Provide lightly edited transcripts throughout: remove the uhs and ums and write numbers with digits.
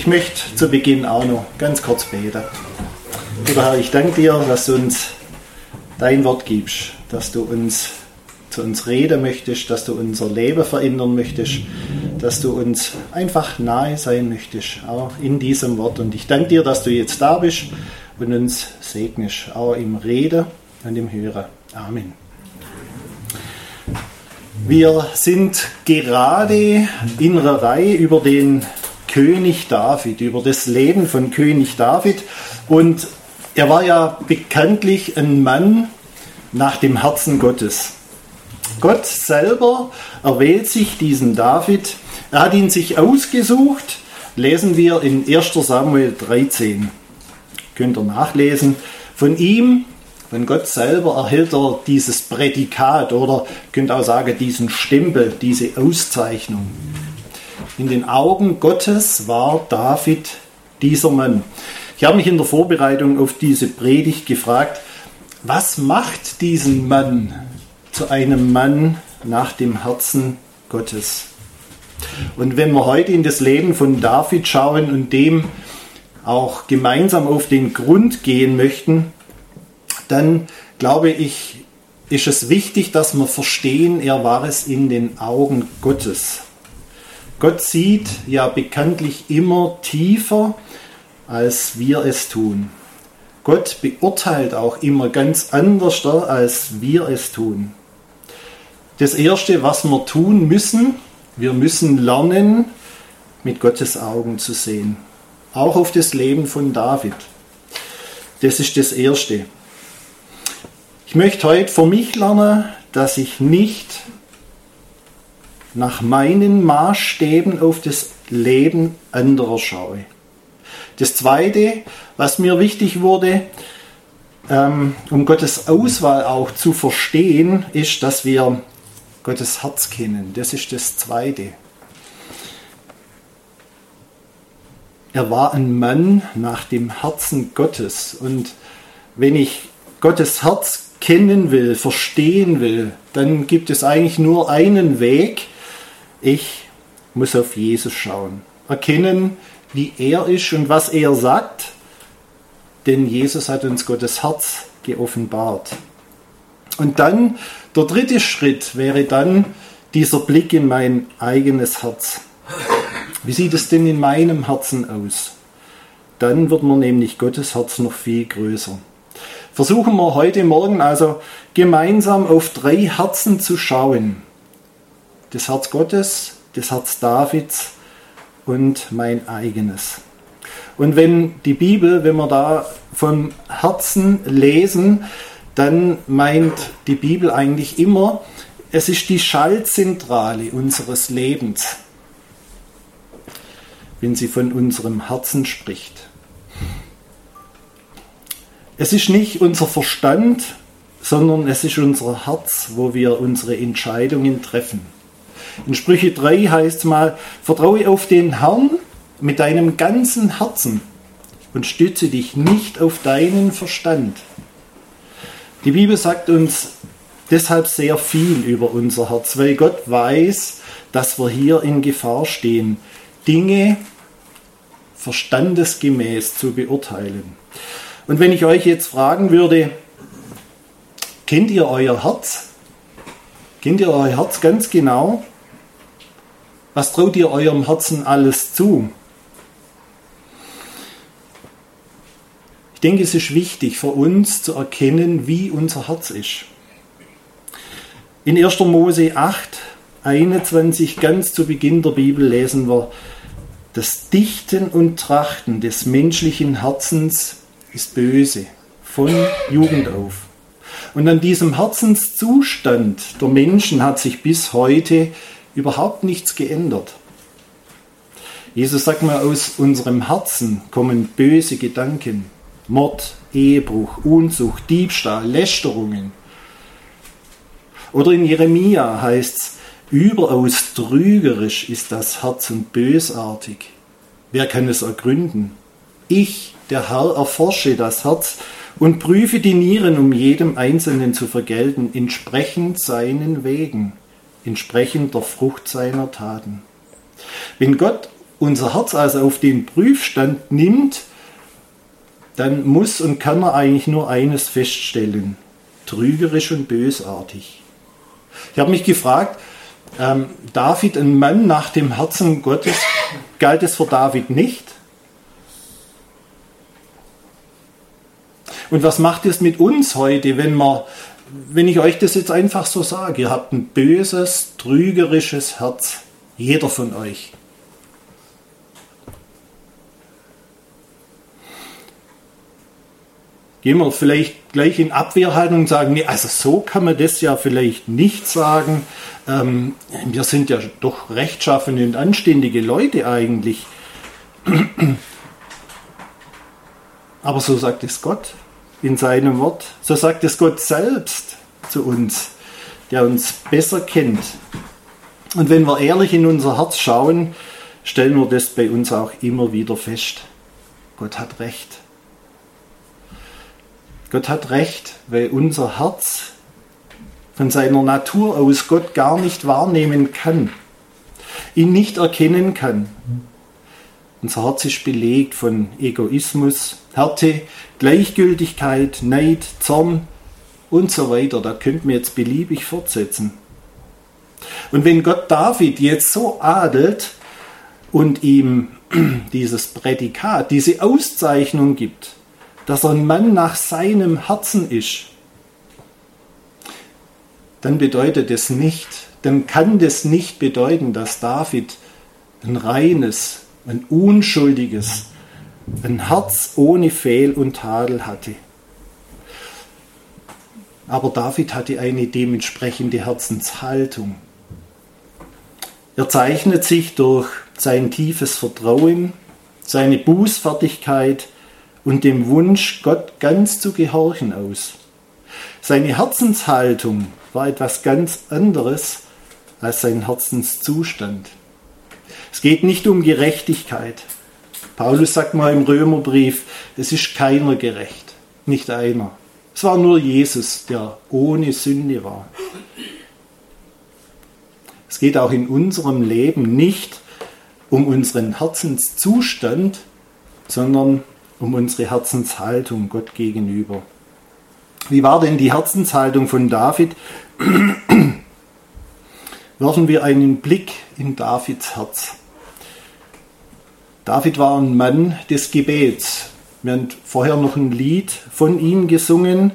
Ich möchte zu Beginn auch noch ganz kurz beten. Lieber Herr, ich danke dir, dass du uns dein Wort gibst, dass du zu uns reden möchtest, dass du unser Leben verändern möchtest, dass du uns einfach nahe sein möchtest, auch in diesem Wort. Und ich danke dir, dass du jetzt da bist und uns segnest, auch im Reden und im Hören. Amen. Wir sind gerade in einer Reihe über den König David, über das Leben von König David. Und er war ja bekanntlich ein Mann nach dem Herzen Gottes. Gott selber erwählt sich diesen David. Er hat ihn sich ausgesucht, lesen wir in 1. Samuel 13. Könnt ihr nachlesen. Von ihm, von Gott selber, erhält er dieses Prädikat oder könnt auch sagen, diesen Stempel, diese Auszeichnung. In den Augen Gottes war David dieser Mann. Ich habe mich in der Vorbereitung auf diese Predigt gefragt, was macht diesen Mann zu einem Mann nach dem Herzen Gottes? Und wenn wir heute in das Leben von David schauen und dem auch gemeinsam auf den Grund gehen möchten, dann glaube ich, ist es wichtig, dass wir verstehen, er war es in den Augen Gottes. Gott sieht ja bekanntlich immer tiefer, als wir es tun. Gott beurteilt auch immer ganz anders, als wir es tun. Das Erste, was wir tun müssen, wir müssen lernen, mit Gottes Augen zu sehen. Auch auf das Leben von David. Das ist das Erste. Ich möchte heute für mich lernen, dass ich nicht nach meinen Maßstäben auf das Leben anderer schaue. Das Zweite, was mir wichtig wurde, um Gottes Auswahl auch zu verstehen, ist, dass wir Gottes Herz kennen. Das ist das Zweite. Er war ein Mann nach dem Herzen Gottes. Und wenn ich Gottes Herz kennen will, verstehen will, dann gibt es eigentlich nur einen Weg. Ich muss auf Jesus schauen. Erkennen, wie er ist und was er sagt. Denn Jesus hat uns Gottes Herz geoffenbart. Und dann, der dritte Schritt wäre dann dieser Blick in mein eigenes Herz. Wie sieht es denn in meinem Herzen aus? Dann wird man nämlich Gottes Herz noch viel größer. Versuchen wir heute Morgen also gemeinsam auf 3 Herzen zu schauen. Das Herz Gottes, das Herz Davids und mein eigenes. Und wenn die Bibel, wenn wir da vom Herzen lesen, dann meint die Bibel eigentlich immer, es ist die Schaltzentrale unseres Lebens, wenn sie von unserem Herzen spricht. Es ist nicht unser Verstand, sondern es ist unser Herz, wo wir unsere Entscheidungen treffen. In Sprüche 3 heißt es mal, vertraue auf den Herrn mit deinem ganzen Herzen und stütze dich nicht auf deinen Verstand. Die Bibel sagt uns deshalb sehr viel über unser Herz, weil Gott weiß, dass wir hier in Gefahr stehen, Dinge verstandesgemäß zu beurteilen. Und wenn ich euch jetzt fragen würde, kennt ihr euer Herz? Kennt ihr euer Herz ganz genau? Was traut ihr eurem Herzen alles zu? Ich denke, es ist wichtig für uns zu erkennen, wie unser Herz ist. In 1. Mose 8, 21, ganz zu Beginn der Bibel, lesen wir, das Dichten und Trachten des menschlichen Herzens ist böse, von Jugend auf. Und an diesem Herzenszustand der Menschen hat sich bis heute überhaupt nichts geändert. Jesus sagt mal, aus unserem Herzen kommen böse Gedanken, Mord, Ehebruch, Unzucht, Diebstahl, Lästerungen. Oder in Jeremia heißt es, überaus trügerisch ist das Herz und bösartig. Wer kann es ergründen? Ich, der Herr, erforsche das Herz und prüfe die Nieren, um jedem Einzelnen zu vergelten, entsprechend seinen Wegen, entsprechend der Frucht seiner Taten. Wenn Gott unser Herz also auf den Prüfstand nimmt, dann muss und kann er eigentlich nur eines feststellen: trügerisch und bösartig. Ich habe mich gefragt, David, ein Mann nach dem Herzen Gottes, galt es für David nicht? Und was macht es mit uns heute, wenn ich euch das jetzt einfach so sage? Ihr habt ein böses, trügerisches Herz, jeder von euch. Gehen wir vielleicht gleich in Abwehrhaltung und sagen, nee, also so kann man das ja vielleicht nicht sagen. Wir sind ja doch rechtschaffene und anständige Leute eigentlich. Aber so sagt es Gott in seinem Wort. So sagt es Gott selbst zu uns, der uns besser kennt. Und wenn wir ehrlich in unser Herz schauen, stellen wir das bei uns auch immer wieder fest. Gott hat recht. Gott hat recht, weil unser Herz von seiner Natur aus Gott gar nicht wahrnehmen kann, ihn nicht erkennen kann. Unser Herz ist belegt von Egoismus, Härte, Gleichgültigkeit, Neid, Zorn und so weiter. Da könnten wir jetzt beliebig fortsetzen. Und wenn Gott David jetzt so adelt und ihm dieses Prädikat, diese Auszeichnung gibt, dass er ein Mann nach seinem Herzen ist, dann bedeutet es nicht, dann kann das nicht bedeuten, dass David ein reines, ein unschuldiges, ein Herz ohne Fehl und Tadel hatte. Aber David hatte eine dementsprechende Herzenshaltung. Er zeichnet sich durch sein tiefes Vertrauen, seine Bußfertigkeit und dem Wunsch, Gott ganz zu gehorchen aus. Seine Herzenshaltung war etwas ganz anderes als sein Herzenszustand. Es geht nicht um Gerechtigkeit. Paulus sagt mal im Römerbrief, es ist keiner gerecht, nicht einer. Es war nur Jesus, der ohne Sünde war. Es geht auch in unserem Leben nicht um unseren Herzenszustand, sondern um unsere Herzenshaltung Gott gegenüber. Wie war denn die Herzenshaltung von David? Werfen wir einen Blick in Davids Herz. David war ein Mann des Gebets. Wir haben vorher noch ein Lied von ihm gesungen.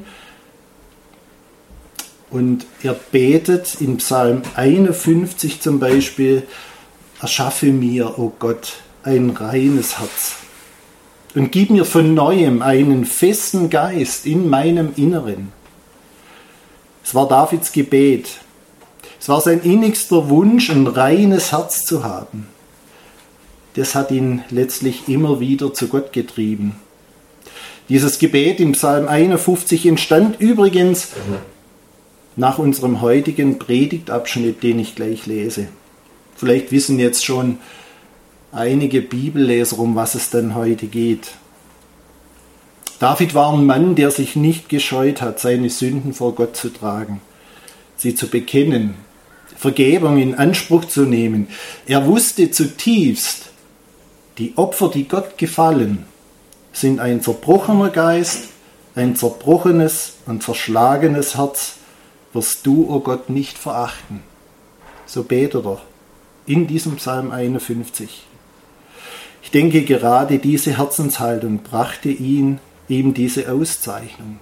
Und er betet in Psalm 51 zum Beispiel: Erschaffe mir, o Gott, ein reines Herz und gib mir von Neuem einen festen Geist in meinem Inneren. Es war Davids Gebet. Es war sein innigster Wunsch, ein reines Herz zu haben. Das hat ihn letztlich immer wieder zu Gott getrieben. Dieses Gebet im Psalm 51 entstand übrigens nach unserem heutigen Predigtabschnitt, den ich gleich lese. Vielleicht wissen jetzt schon einige Bibelleser, um was es denn heute geht. David war ein Mann, der sich nicht gescheut hat, seine Sünden vor Gott zu tragen, sie zu bekennen, Vergebung in Anspruch zu nehmen. Er wusste zutiefst, die Opfer, die Gott gefallen, sind ein zerbrochener Geist, ein zerbrochenes und zerschlagenes Herz, wirst du, o Gott, nicht verachten. So betet er in diesem Psalm 51. Ich denke, gerade diese Herzenshaltung brachte ihm diese Auszeichnung.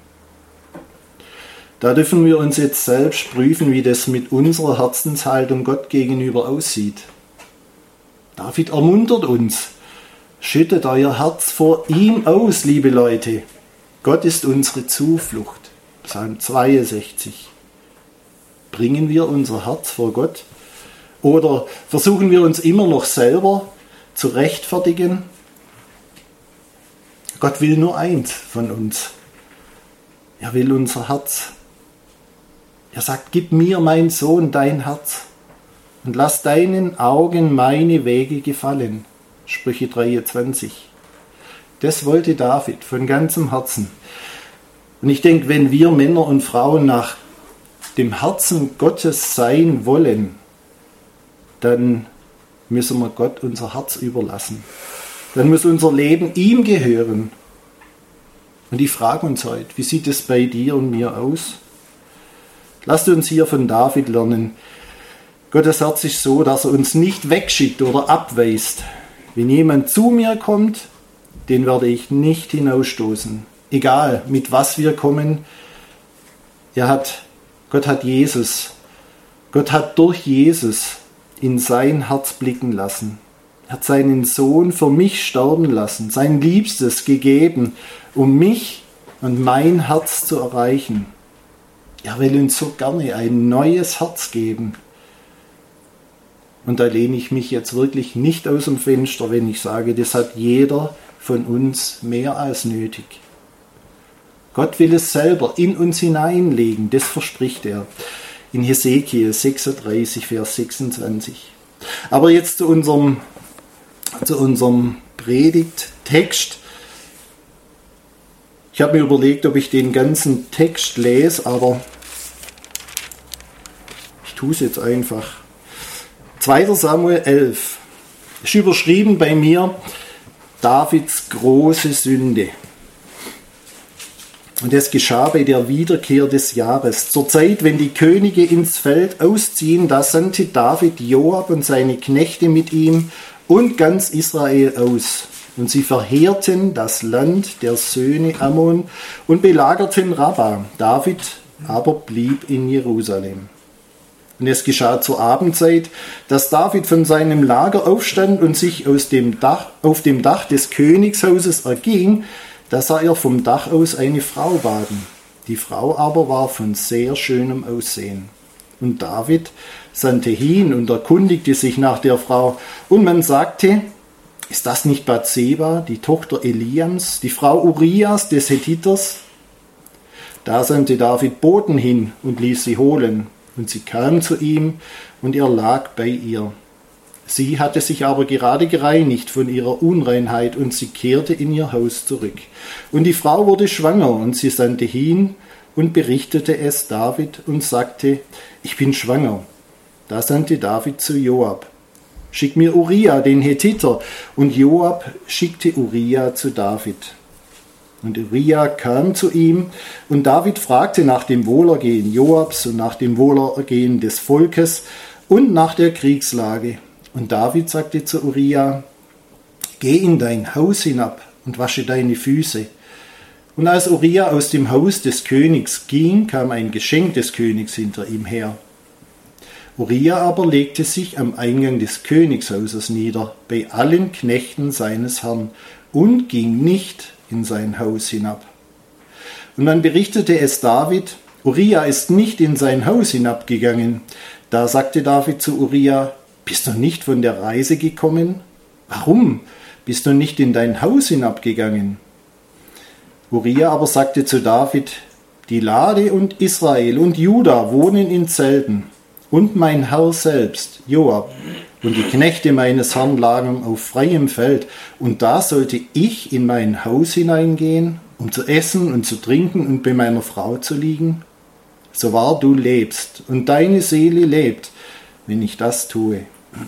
Da dürfen wir uns jetzt selbst prüfen, wie das mit unserer Herzenshaltung Gott gegenüber aussieht. David ermuntert uns: Schüttet euer Herz vor ihm aus, liebe Leute. Gott ist unsere Zuflucht. Psalm 62. Bringen wir unser Herz vor Gott? Oder versuchen wir uns immer noch selber zu rechtfertigen? Gott will nur eins von uns. Er will unser Herz. Er sagt: Gib mir, mein Sohn, dein Herz und lass deinen Augen meine Wege gefallen. Sprüche 23. Das wollte David von ganzem Herzen. Und ich denke, wenn wir Männer und Frauen nach dem Herzen Gottes sein wollen, dann müssen wir Gott unser Herz überlassen. Dann muss unser Leben ihm gehören. Und ich frage uns heute, wie sieht es bei dir und mir aus? Lasst uns hier von David lernen. Gottes Herz ist so, dass er uns nicht wegschickt oder abweist. Wenn jemand zu mir kommt, den werde ich nicht hinausstoßen. Egal, mit was wir kommen. Gott hat Jesus. Gott hat durch Jesus in sein Herz blicken lassen. Er hat seinen Sohn für mich sterben lassen, sein Liebstes gegeben, um mich und mein Herz zu erreichen. Er will uns so gerne ein neues Herz geben. Und da lehne ich mich jetzt wirklich nicht aus dem Fenster, wenn ich sage, das hat jeder von uns mehr als nötig. Gott will es selber in uns hineinlegen, das verspricht er. In Hesekiel 36, Vers 26. Aber jetzt zu unserem Predigttext. Ich habe mir überlegt, ob ich den ganzen Text lese, aber ich tue es jetzt einfach. 2. Samuel 11 ist überschrieben bei mir Davids große Sünde. Und es geschah bei der Wiederkehr des Jahres. Zur Zeit, wenn die Könige ins Feld ausziehen, da sandte David Joab und seine Knechte mit ihm und ganz Israel aus. Und sie verheerten das Land der Söhne Ammon und belagerten Rabba. David aber blieb in Jerusalem. Und es geschah zur Abendzeit, dass David von seinem Lager aufstand und sich auf dem Dach des Königshauses erging. Da sah er vom Dach aus eine Frau baden. Die Frau aber war von sehr schönem Aussehen. Und David sandte hin und erkundigte sich nach der Frau. Und man sagte, ist das nicht Bathseba, die Tochter Eliams, die Frau Urias des Hethiters? Da sandte David Boten hin und ließ sie holen. Und sie kam zu ihm und er lag bei ihr. Sie hatte sich aber gerade gereinigt von ihrer Unreinheit und sie kehrte in ihr Haus zurück. Und die Frau wurde schwanger und sie sandte hin und berichtete es David und sagte, ich bin schwanger. Da sandte David zu Joab, schick mir Uria, den Hethiter. Und Joab schickte Uria zu David. Und Uria kam zu ihm und David fragte nach dem Wohlergehen Joabs und nach dem Wohlergehen des Volkes und nach der Kriegslage. Und David sagte zu Uria, geh in dein Haus hinab und wasche deine Füße. Und als Uria aus dem Haus des Königs ging, kam ein Geschenk des Königs hinter ihm her. Uria aber legte sich am Eingang des Königshauses nieder, bei allen Knechten seines Herrn, und ging nicht in sein Haus hinab. Und man berichtete es David, Uria ist nicht in sein Haus hinabgegangen. Da sagte David zu Uria, bist du nicht von der Reise gekommen? Warum bist du nicht in dein Haus hinabgegangen? Uria aber sagte zu David, die Lade und Israel und Juda wohnen in Zelten, und mein Herr selbst, Joab, und die Knechte meines Herrn lagen auf freiem Feld, und da sollte ich in mein Haus hineingehen, um zu essen und zu trinken und bei meiner Frau zu liegen? So wahr du lebst und deine Seele lebt, wenn ich das tue.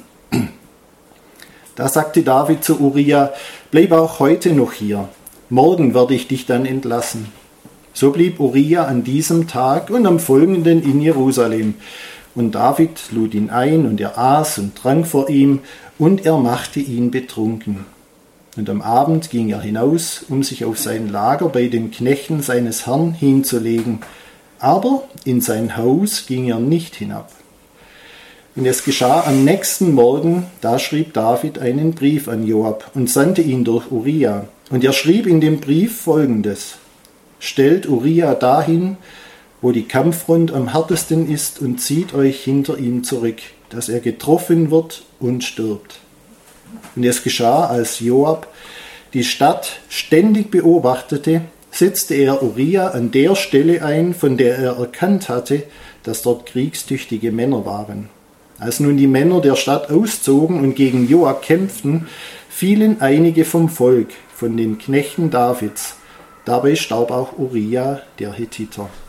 Da sagte David zu Uria, bleib auch heute noch hier, morgen werde ich dich dann entlassen. So blieb Uria an diesem Tag und am folgenden in Jerusalem. Und David lud ihn ein und er aß und trank vor ihm und er machte ihn betrunken. Und am Abend ging er hinaus, um sich auf sein Lager bei den Knechten seines Herrn hinzulegen. Aber in sein Haus ging er nicht hinab. Und es geschah am nächsten Morgen, da schrieb David einen Brief an Joab und sandte ihn durch Uria. Und er schrieb in dem Brief Folgendes: Stellt Uria dahin, wo die Kampffront am härtesten ist, und zieht euch hinter ihm zurück, dass er getroffen wird und stirbt. Und es geschah, als Joab die Stadt ständig beobachtete, setzte er Uria an der Stelle ein, von der er erkannt hatte, dass dort kriegstüchtige Männer waren. Als nun die Männer der Stadt auszogen und gegen Joab kämpften, fielen einige vom Volk, von den Knechten Davids. Dabei starb auch Uria, der Hethiter.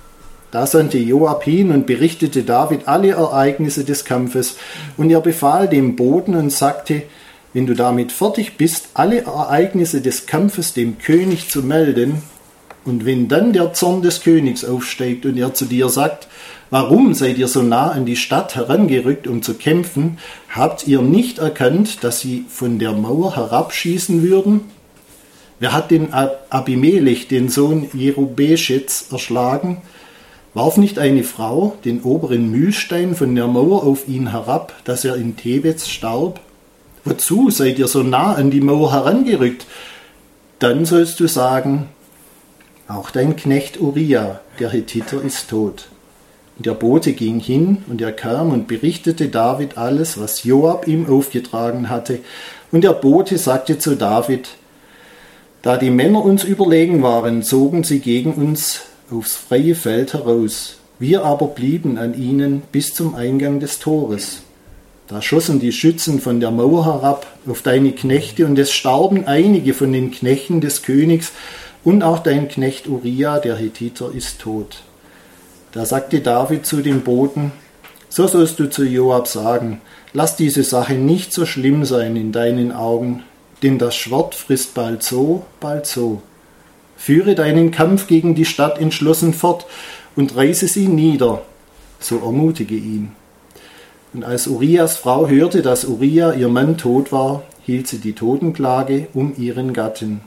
Da sandte Joab hin und berichtete David alle Ereignisse des Kampfes. Und er befahl dem Boten und sagte, wenn du damit fertig bist, alle Ereignisse des Kampfes dem König zu melden, und wenn dann der Zorn des Königs aufsteigt und er zu dir sagt, warum seid ihr so nah an die Stadt herangerückt, um zu kämpfen? Habt ihr nicht erkannt, dass sie von der Mauer herabschießen würden? Wer hat den Abimelech, den Sohn Jerubeschets, erschlagen? Warf nicht eine Frau den oberen Mühlstein von der Mauer auf ihn herab, dass er in Tebez starb? Wozu seid ihr so nah an die Mauer herangerückt? Dann sollst du sagen, auch dein Knecht Uria, der Hethiter, ist tot. Und der Bote ging hin, und er kam und berichtete David alles, was Joab ihm aufgetragen hatte. Und der Bote sagte zu David, da die Männer uns überlegen waren, zogen sie gegen uns aufs freie Feld heraus. Wir aber blieben an ihnen bis zum Eingang des Tores. Da schossen die Schützen von der Mauer herab auf deine Knechte, und es starben einige von den Knechten des Königs, und auch dein Knecht Uria, der Hethiter, ist tot. Da sagte David zu dem Boten, so sollst du zu Joab sagen, lass diese Sache nicht so schlimm sein in deinen Augen, denn das Schwert frisst bald so, bald so. Führe deinen Kampf gegen die Stadt entschlossen fort und reiße sie nieder, so ermutige ihn. Und als Urias Frau hörte, dass Uria, ihr Mann, tot war, hielt sie die Totenklage um ihren Gatten.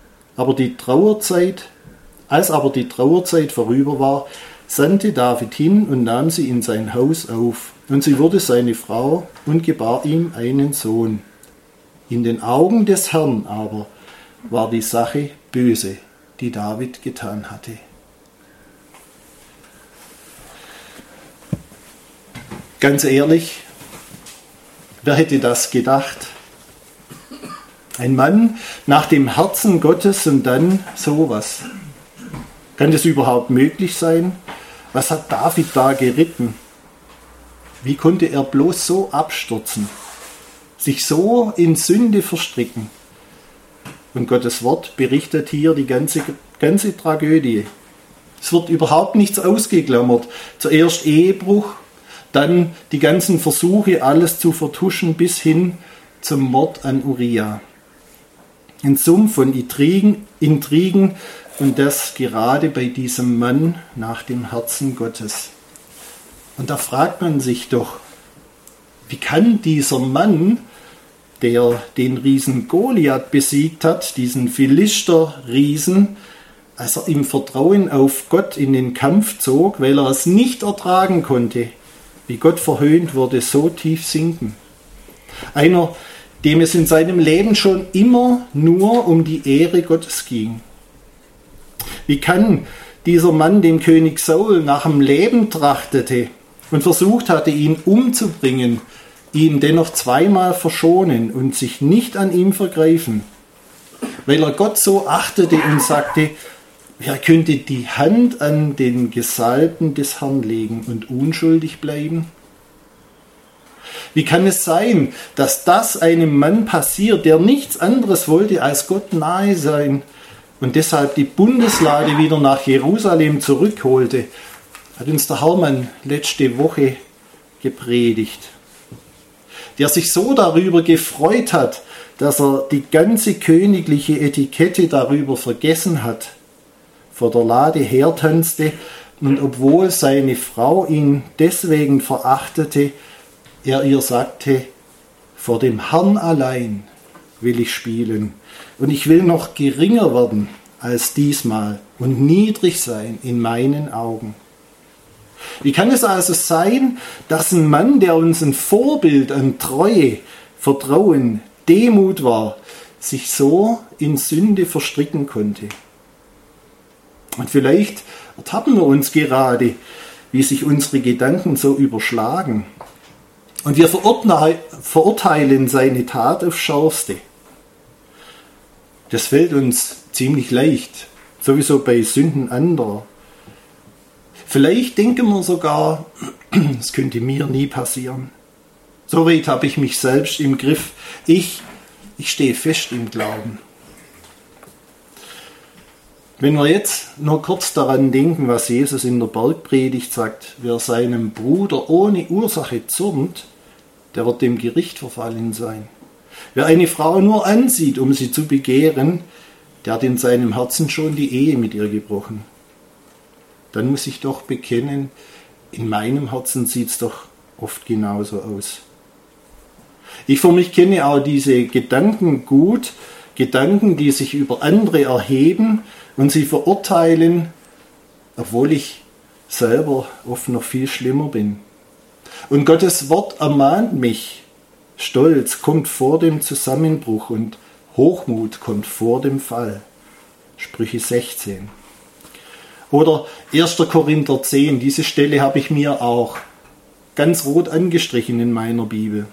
Als aber die Trauerzeit vorüber war, sandte David hin und nahm sie in sein Haus auf. Und sie wurde seine Frau und gebar ihm einen Sohn. In den Augen des Herrn aber war die Sache böse, die David getan hatte. Ganz ehrlich, wer hätte das gedacht? Ein Mann nach dem Herzen Gottes und dann sowas. Kann das überhaupt möglich sein? Was hat David da geritten? Wie konnte er bloß so abstürzen? Sich so in Sünde verstricken? Und Gottes Wort berichtet hier die ganze Tragödie. Es wird überhaupt nichts ausgeklammert. Zuerst Ehebruch, dann die ganzen Versuche, alles zu vertuschen, bis hin zum Mord an Uria. Ein Sumpf von Intrigen und das gerade bei diesem Mann nach dem Herzen Gottes. Und da fragt man sich doch, wie kann dieser Mann, der den Riesen Goliath besiegt hat, diesen Philister-Riesen, als er im Vertrauen auf Gott in den Kampf zog, weil er es nicht ertragen konnte, wie Gott verhöhnt wurde, so tief sinken? Einer, dem es in seinem Leben schon immer nur um die Ehre Gottes ging. Wie kann dieser Mann dem König Saul nach dem Leben trachtete und versucht hatte, ihn umzubringen, ihn dennoch zweimal verschonen und sich nicht an ihm vergreifen, weil er Gott so achtete und sagte, wer könnte die Hand an den Gesalbten des Herrn legen und unschuldig bleiben? Wie kann es sein, dass das einem Mann passiert, der nichts anderes wollte, als Gott nahe sein und deshalb die Bundeslade wieder nach Jerusalem zurückholte? Hat uns der Hermann letzte Woche gepredigt. Der sich so darüber gefreut hat, dass er die ganze königliche Etikette darüber vergessen hat, vor der Lade hertanzte und obwohl seine Frau ihn deswegen verachtete, er ihr sagte, vor dem Herrn allein will ich spielen und ich will noch geringer werden als diesmal und niedrig sein in meinen Augen. Wie kann es also sein, dass ein Mann, der uns ein Vorbild an Treue, Vertrauen, Demut war, sich so in Sünde verstricken konnte? Und vielleicht ertappen wir uns gerade, wie sich unsere Gedanken so überschlagen. Und wir verurteilen seine Tat aufs Schärfste. Das fällt uns ziemlich leicht, sowieso bei Sünden anderer. Vielleicht denken wir sogar, es könnte mir nie passieren. So weit habe ich mich selbst im Griff. Ich stehe fest im Glauben. Wenn wir jetzt nur kurz daran denken, was Jesus in der Bergpredigt sagt, wer seinem Bruder ohne Ursache zürnt, der wird dem Gericht verfallen sein. Wer eine Frau nur ansieht, um sie zu begehren, der hat in seinem Herzen schon die Ehe mit ihr gebrochen. Dann muss ich doch bekennen, in meinem Herzen sieht es doch oft genauso aus. Ich für mich kenne auch diese Gedanken gut, Gedanken, die sich über andere erheben und sie verurteilen, obwohl ich selber oft noch viel schlimmer bin. Und Gottes Wort ermahnt mich, Stolz kommt vor dem Zusammenbruch und Hochmut kommt vor dem Fall. Sprüche 16. Oder 1. Korinther 10, diese Stelle habe ich mir auch ganz rot angestrichen in meiner Bibel.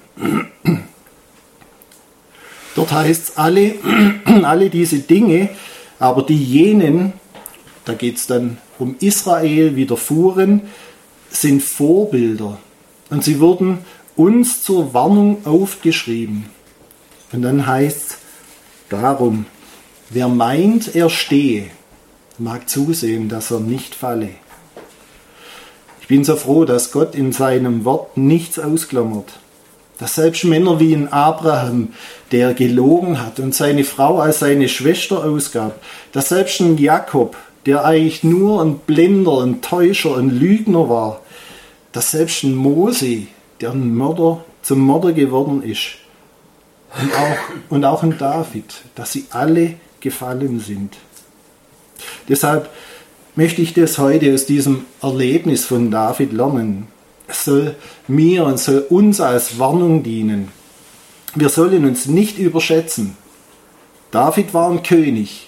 Dort heißt es, alle diese Dinge, aber die jenen, da geht es dann um Israel, widerfuhren, sind Vorbilder. Und sie wurden uns zur Warnung aufgeschrieben. Und dann heißt es, darum, wer meint, er stehe, mag zusehen, dass er nicht falle. Ich bin so froh, dass Gott in seinem Wort nichts ausklammert. Dass selbst Männer wie ein Abraham, der gelogen hat und seine Frau als seine Schwester ausgab, dass selbst ein Jakob, der eigentlich nur ein Blender, ein Täuscher, ein Lügner war, dass selbst ein Mose, der ein Mörder zum Mörder geworden ist, und auch ein David, dass sie alle gefallen sind. Deshalb möchte ich das heute aus diesem Erlebnis von David lernen. Es soll mir und soll uns als Warnung dienen. Wir sollen uns nicht überschätzen. David war ein König,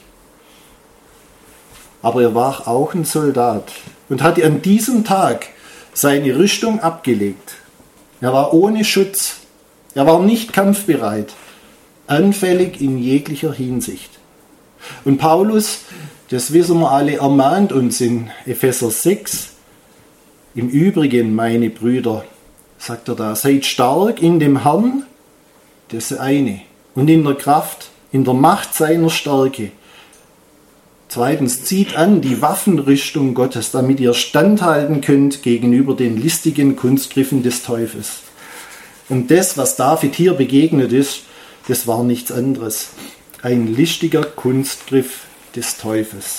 aber er war auch ein Soldat und hatte an diesem Tag seine Rüstung abgelegt. Er war ohne Schutz, er war nicht kampfbereit, anfällig in jeglicher Hinsicht. Und Paulus, das wissen wir alle, ermahnt uns in Epheser 6, im Übrigen, meine Brüder, sagt er da, seid stark in dem Herrn, das eine, und in der Kraft, in der Macht seiner Stärke. Zweitens, zieht an die Waffenrüstung Gottes, damit ihr standhalten könnt gegenüber den listigen Kunstgriffen des Teufels. Und das, was David hier begegnet ist, das war nichts anderes. Ein listiger Kunstgriff des Teufels.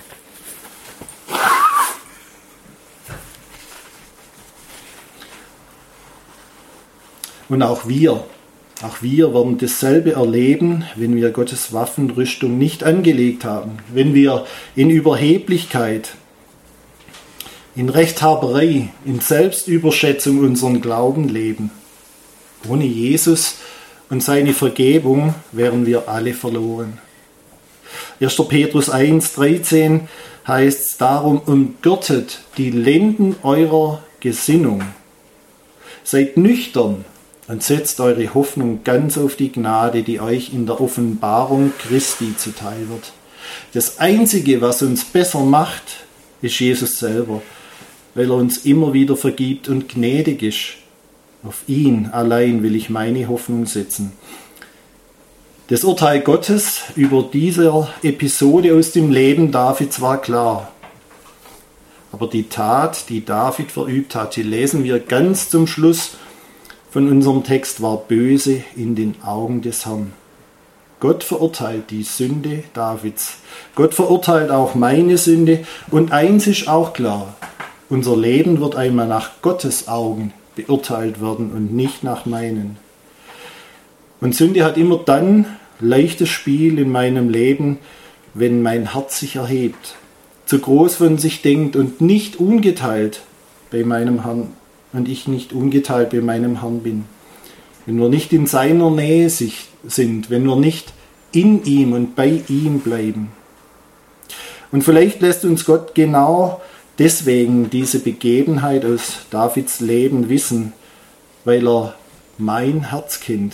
Und auch wir werden dasselbe erleben, wenn wir Gottes Waffenrüstung nicht angelegt haben, wenn wir in Überheblichkeit, in Rechthaberei, in Selbstüberschätzung unseren Glauben leben. Ohne Jesus und seine Vergebung wären wir alle verloren. 1. Petrus 1,13 heißt es, darum umgürtet die Lenden eurer Gesinnung. Seid nüchtern und setzt eure Hoffnung ganz auf die Gnade, die euch in der Offenbarung Christi zuteil wird. Das Einzige, was uns besser macht, ist Jesus selber, weil er uns immer wieder vergibt und gnädig ist. Auf ihn allein will ich meine Hoffnung setzen. Das Urteil Gottes über diese Episode aus dem Leben Davids war klar. Aber die Tat, die David verübt hat, die lesen wir ganz zum Schluss von unserem Text, war böse in den Augen des Herrn. Gott verurteilt die Sünde Davids. Gott verurteilt auch meine Sünde. Und eins ist auch klar, unser Leben wird einmal nach Gottes Augen beurteilt werden und nicht nach meinen. Und Sünde hat immer dann leichtes Spiel in meinem Leben, wenn mein Herz sich erhebt, zu groß von sich denkt und nicht ungeteilt bei meinem Herrn und ich nicht ungeteilt bei meinem Herrn bin. Wenn wir nicht in seiner Nähe sind, wenn wir nicht in ihm und bei ihm bleiben. Und vielleicht lässt uns Gott genau deswegen diese Begebenheit aus Davids Leben wissen, weil er mein Herz kennt.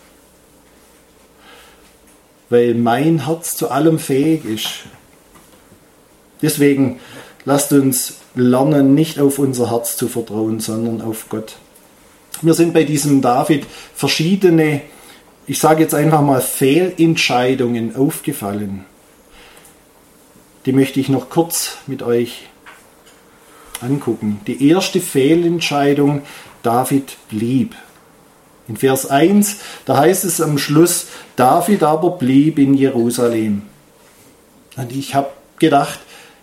Weil mein Herz zu allem fähig ist. Deswegen lasst uns lernen, nicht auf unser Herz zu vertrauen, sondern auf Gott. Mir sind bei diesem David verschiedene, ich sage jetzt einfach mal Fehlentscheidungen aufgefallen. die möchte ich noch kurz mit euch angucken. Die erste Fehlentscheidung, David blieb. In Vers 1, da heißt es am Schluss, David aber blieb in Jerusalem. Und ich habe gedacht,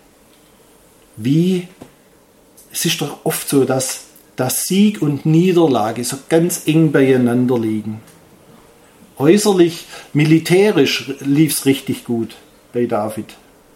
es ist doch oft so, dass Sieg und Niederlage so ganz eng beieinander liegen. Äußerlich, militärisch lief es richtig gut bei David.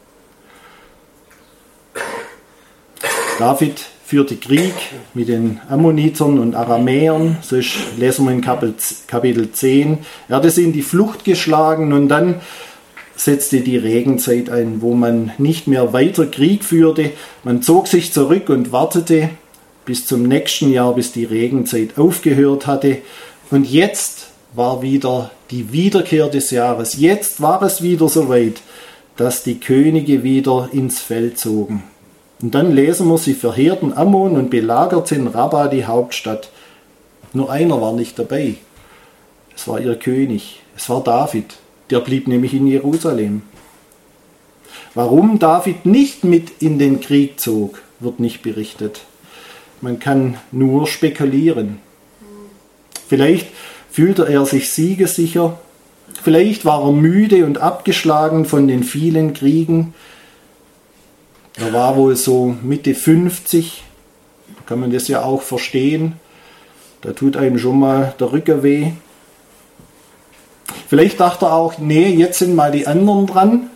David führte Krieg mit den Ammonitern und Aramäern, so lesen wir in Kapitel 10. Er hatte sie in die Flucht geschlagen und dann setzte die Regenzeit ein, wo man nicht mehr weiter Krieg führte. Man zog sich zurück und wartete bis zum nächsten Jahr, bis die Regenzeit aufgehört hatte. Und jetzt war wieder die Wiederkehr des Jahres. Jetzt war es wieder soweit, dass die Könige wieder ins Feld zogen. Und dann lesen wir, sie verheerten Ammon und belagerten Rabba, die Hauptstadt. Nur einer war nicht dabei. Es war ihr König. Es war David. Der blieb nämlich in Jerusalem. Warum David nicht mit in den Krieg zog, wird nicht berichtet. Man kann nur spekulieren. Vielleicht fühlte er sich siegessicher. Vielleicht war er müde und abgeschlagen von den vielen Kriegen. Er war wohl so Mitte 50, da kann man das ja auch verstehen. Da tut einem schon mal der Rücken weh. Vielleicht dachte er auch, nee, jetzt sind mal die anderen dran.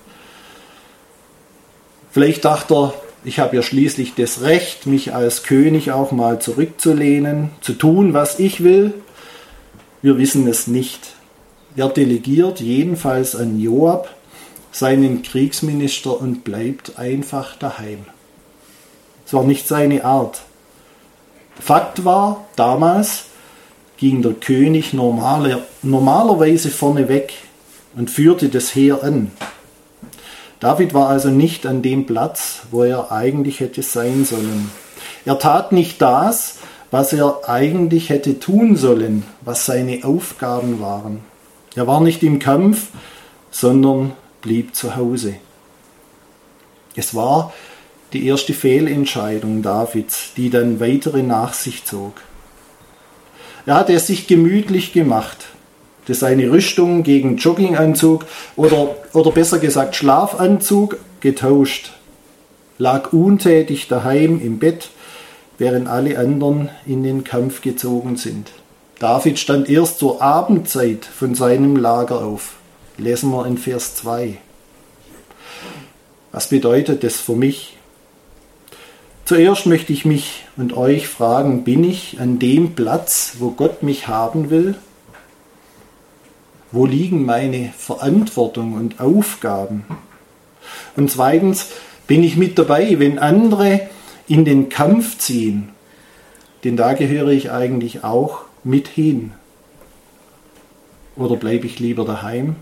Vielleicht dachte er, ich habe ja schließlich das Recht, mich als König auch mal zurückzulehnen, zu tun, was ich will. Wir wissen es nicht. Er delegiert jedenfalls an Joab, seinen Kriegsminister, und bleibt einfach daheim. Es war nicht seine Art. Fakt war, damals ging der König normalerweise vorne weg und führte das Heer an. David war also nicht an dem Platz, wo er eigentlich hätte sein sollen. Er tat nicht das, was er eigentlich hätte tun sollen, was seine Aufgaben waren. Er war nicht im Kampf, sondern blieb zu Hause. Es war die erste Fehlentscheidung Davids, die dann weitere nach sich zog. Er hatte es sich gemütlich gemacht, seine Rüstung gegen Jogginganzug oder besser gesagt Schlafanzug getauscht, lag untätig daheim im Bett, während alle anderen in den Kampf gezogen sind. David stand erst zur Abendzeit von seinem Lager auf. Lesen wir in Vers 2. Was bedeutet das für mich? Zuerst möchte ich mich und euch fragen, bin ich an dem Platz, wo Gott mich haben will? Wo liegen meine Verantwortung und Aufgaben? Und zweitens, bin ich mit dabei, wenn andere in den Kampf ziehen? Denn da gehöre ich eigentlich auch mit hin. Oder bleibe ich lieber daheim?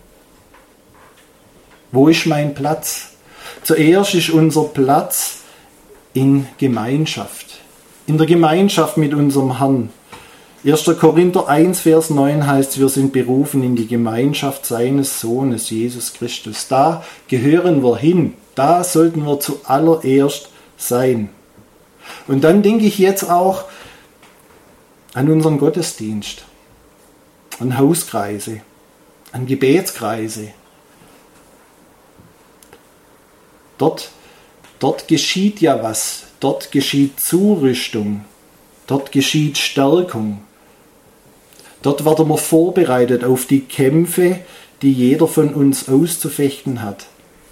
Wo ist mein Platz? Zuerst ist unser Platz in Gemeinschaft. In der Gemeinschaft mit unserem Herrn. 1. Korinther 1, Vers 9 heißt, wir sind berufen in die Gemeinschaft seines Sohnes, Jesus Christus. Da gehören wir hin. Da sollten wir zuallererst sein. Und dann denke ich jetzt auch an unseren Gottesdienst, an Hauskreise, an Gebetskreise. Dort geschieht ja was, dort geschieht Zurüstung, dort geschieht Stärkung. Dort werden wir vorbereitet auf die Kämpfe, die jeder von uns auszufechten hat.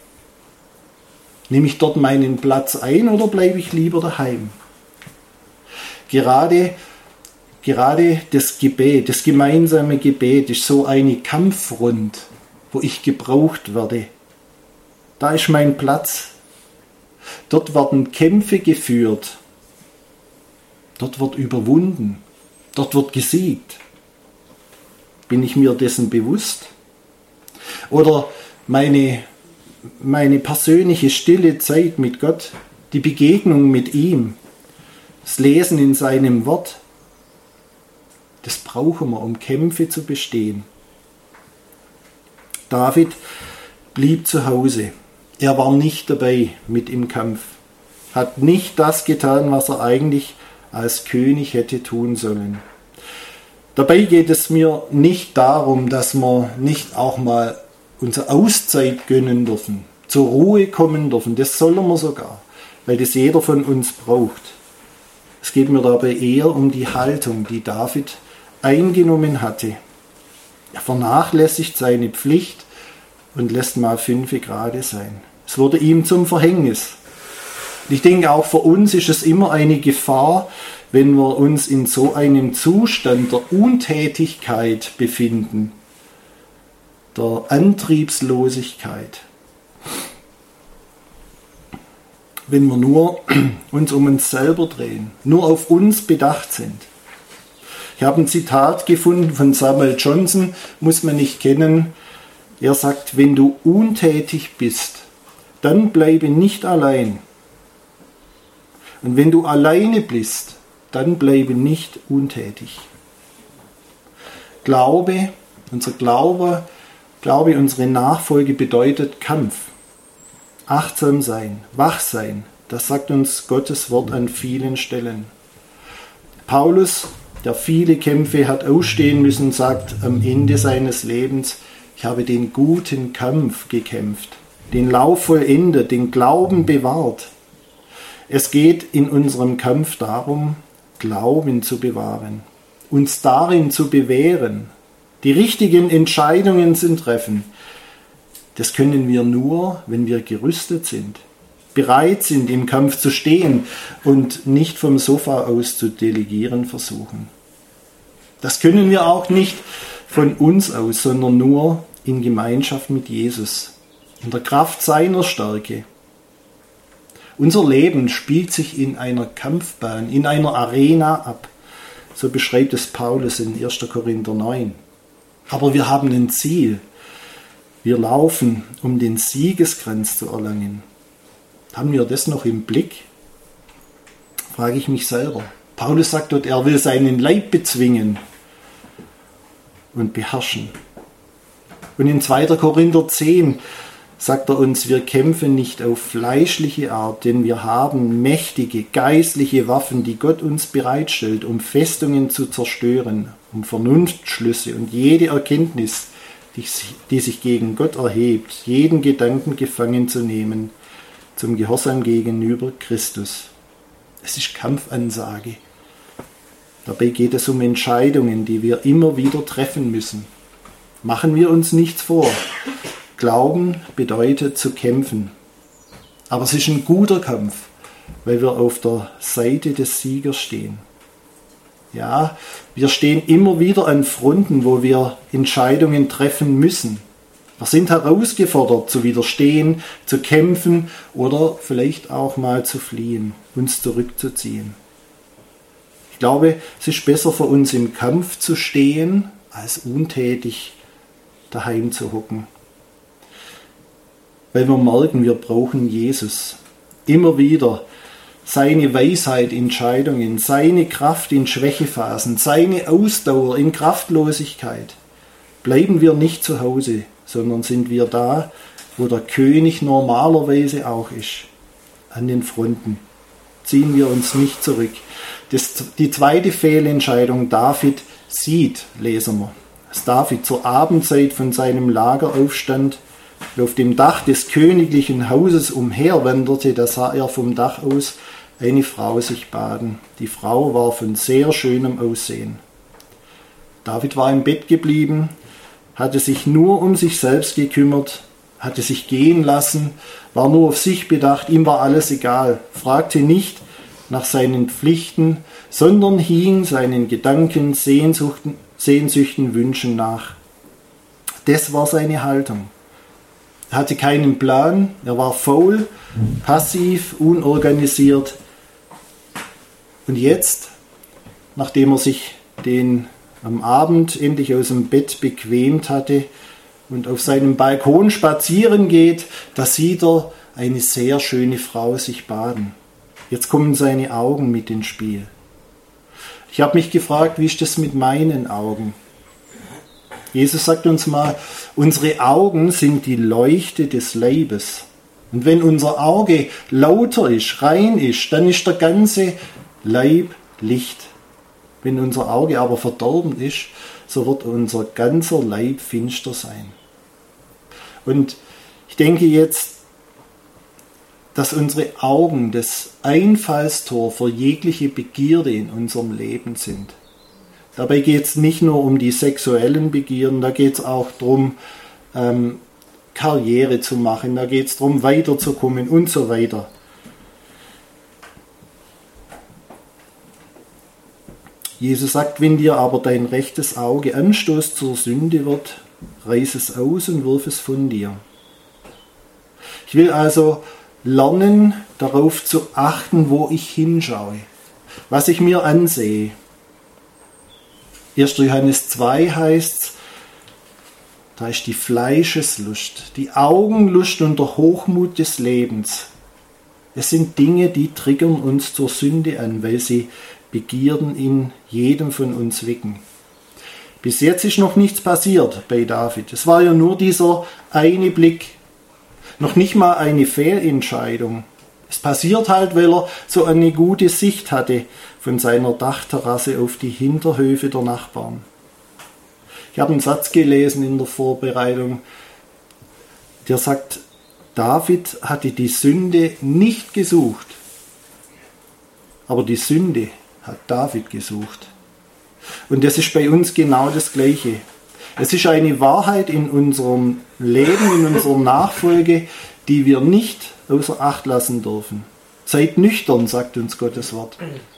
Nehme ich dort meinen Platz ein oder bleibe ich lieber daheim? Gerade das Gebet, das gemeinsame Gebet ist so eine Kampffront, wo ich gebraucht werde. Da ist mein Platz. Dort werden Kämpfe geführt. Dort wird überwunden. Dort wird gesiegt. Bin ich mir dessen bewusst? Oder meine persönliche stille Zeit mit Gott, die Begegnung mit ihm, das Lesen in seinem Wort, das brauchen wir, um Kämpfe zu bestehen. David blieb zu Hause. er war nicht dabei mit im Kampf, hat nicht das getan, was er eigentlich als König hätte tun sollen. Dabei geht es mir nicht darum, dass wir nicht auch mal unsere Auszeit gönnen dürfen, zur Ruhe kommen dürfen. Das sollen wir sogar, weil das jeder von uns braucht. Es geht mir dabei eher um die Haltung, die David eingenommen hatte. Er vernachlässigt seine Pflicht und lässt mal 5 Grad sein. Es wurde ihm zum Verhängnis. Ich denke, auch für uns ist es immer eine Gefahr, wenn wir uns in so einem Zustand der Untätigkeit befinden, der Antriebslosigkeit. Wenn wir nur uns um uns selber drehen, nur auf uns bedacht sind. Ich habe ein Zitat gefunden von Samuel Johnson, muss man nicht kennen. Er sagt, wenn du untätig bist, dann bleibe nicht allein. Und wenn du alleine bist, dann bleibe nicht untätig. Unser Glaube, unsere Nachfolge bedeutet Kampf. Achtsam sein, wach sein, das sagt uns Gottes Wort an vielen Stellen. Paulus, der viele Kämpfe hat ausstehen müssen, sagt am Ende seines Lebens, ich habe den guten Kampf gekämpft, den Lauf vollendet, den Glauben bewahrt. Es geht in unserem Kampf darum, Glauben zu bewahren, uns darin zu bewähren, die richtigen Entscheidungen zu treffen. Das können wir nur, wenn wir gerüstet sind, bereit sind, im Kampf zu stehen und nicht vom Sofa aus zu delegieren versuchen. Das können wir auch nicht von uns aus, sondern nur in Gemeinschaft mit Jesus, in der Kraft seiner Stärke. Unser Leben spielt sich in einer Kampfbahn, in einer Arena ab. So beschreibt es Paulus in 1. Korinther 9. Aber wir haben ein Ziel. Wir laufen, um den Siegeskranz zu erlangen. Haben wir das noch im Blick? Frage ich mich selber. Paulus sagt dort, er will seinen Leib bezwingen und beherrschen. Und in 2. Korinther 10 sagt er uns, wir kämpfen nicht auf fleischliche Art, denn wir haben mächtige, geistliche Waffen, die Gott uns bereitstellt, um Festungen zu zerstören, um Vernunftschlüsse und jede Erkenntnis, die sich gegen Gott erhebt, jeden Gedanken gefangen zu nehmen, zum Gehorsam gegenüber Christus. Es ist Kampfansage. Dabei geht es um Entscheidungen, die wir immer wieder treffen müssen. Machen wir uns nichts vor. Glauben bedeutet zu kämpfen. Aber es ist ein guter Kampf, weil wir auf der Seite des Siegers stehen. Ja, wir stehen immer wieder an Fronten, wo wir Entscheidungen treffen müssen. Wir sind herausgefordert, zu widerstehen, zu kämpfen oder vielleicht auch mal zu fliehen, uns zurückzuziehen. Ich glaube, es ist besser für uns im Kampf zu stehen, als untätig daheim zu hocken. Weil wir merken, wir brauchen Jesus. Immer wieder seine Weisheit in Entscheidungen, seine Kraft in Schwächephasen, seine Ausdauer in Kraftlosigkeit. Bleiben wir nicht zu Hause, sondern sind wir da, wo der König normalerweise auch ist, an den Fronten. Ziehen wir uns nicht zurück. Die zweite Fehlentscheidung, David sieht, lesen wir, dass David zur Abendzeit von seinem Lager aufstand und auf dem Dach des königlichen Hauses umherwanderte, da sah er vom Dach aus eine Frau sich baden. Die Frau war von sehr schönem Aussehen. David war im Bett geblieben, hatte sich nur um sich selbst gekümmert, hatte sich gehen lassen, war nur auf sich bedacht, ihm war alles egal, fragte nicht nach seinen Pflichten, sondern hing seinen Gedanken, Sehnsüchten, Wünschen nach. Das war seine Haltung. Er hatte keinen Plan, er war faul, passiv, unorganisiert. Und jetzt, nachdem er sich am Abend endlich aus dem Bett bequemt hatte und auf seinem Balkon spazieren geht, da sieht er eine sehr schöne Frau sich baden. Jetzt kommen seine Augen mit ins Spiel. Ich habe mich gefragt, wie ist das mit meinen Augen? Jesus sagt uns mal, unsere Augen sind die Leuchte des Leibes. Und wenn unser Auge lauter ist, rein ist, dann ist der ganze Leib Licht. Wenn unser Auge aber verdorben ist, so wird unser ganzer Leib finster sein. Und ich denke jetzt, dass unsere Augen das Einfallstor für jegliche Begierde in unserem Leben sind. Dabei geht es nicht nur um die sexuellen Begierden, da geht es auch darum, Karriere zu machen, da geht es darum, weiterzukommen und so weiter. Jesus sagt, wenn dir aber dein rechtes Auge Anstoß zur Sünde wird, reiß es aus und wirf es von dir. Ich will also lernen, darauf zu achten, wo ich hinschaue, was ich mir ansehe. 1. Johannes 2 heißt es, da ist die Fleischeslust, die Augenlust und der Hochmut des Lebens. Es sind Dinge, die triggern uns zur Sünde an, weil sie Begierden in jedem von uns wecken. Bis jetzt ist noch nichts passiert bei David. Es war ja nur dieser eine Blick. Noch nicht mal eine Fehlentscheidung. Es passiert halt, weil er so eine gute Sicht hatte von seiner Dachterrasse auf die Hinterhöfe der Nachbarn. Ich habe einen Satz gelesen in der Vorbereitung, der sagt, David hatte die Sünde nicht gesucht, aber die Sünde hat David gesucht. Und das ist bei uns genau das Gleiche. Es ist eine Wahrheit in unserem Leben, in unserer Nachfolge, die wir nicht außer Acht lassen dürfen. Seid nüchtern, sagt uns Gottes Wort.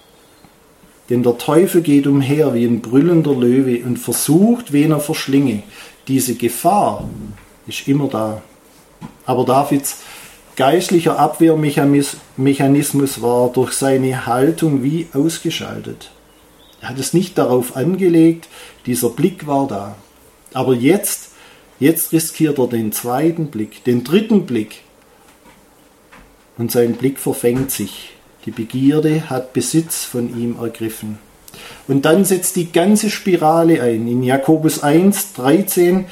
Denn der Teufel geht umher wie ein brüllender Löwe und versucht, wen er verschlinge. Diese Gefahr ist immer da. Aber Davids geistlicher Abwehrmechanismus war durch seine Haltung wie ausgeschaltet. Er hat es nicht darauf angelegt, dieser Blick war da. Aber jetzt riskiert er den zweiten Blick, den dritten Blick. Und sein Blick verfängt sich. Die Begierde hat Besitz von ihm ergriffen. Und dann setzt die ganze Spirale ein. In Jakobus 1,13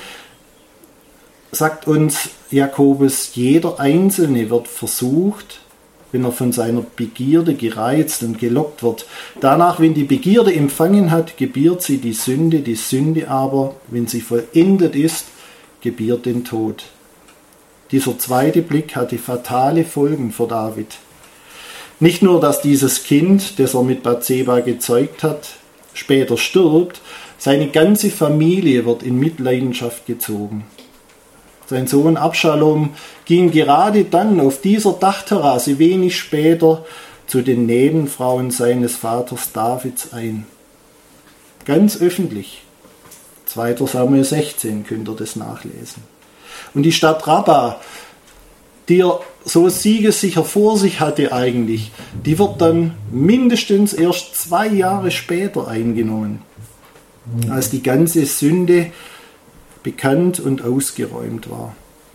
sagt uns Jakobus, jeder Einzelne wird versucht, wenn er von seiner Begierde gereizt und gelockt wird. Danach, wenn die Begierde empfangen hat, gebiert sie die Sünde aber, wenn sie vollendet ist, gebiert den Tod. Dieser zweite Blick hatte fatale Folgen für David. Nicht nur, dass dieses Kind, das er mit Bathseba gezeugt hat, später stirbt, seine ganze Familie wird in Mitleidenschaft gezogen. Sein Sohn Abschalom ging gerade dann auf dieser Dachterrasse wenig später zu den Nebenfrauen seines Vaters Davids ein. Ganz öffentlich. 2. Samuel 16 könnt ihr das nachlesen. Und die Stadt Rabba, die er so siegessicher vor sich hatte eigentlich, die wird dann mindestens erst 2 Jahre später eingenommen, als die ganze Sünde bekannt und ausgeräumt war.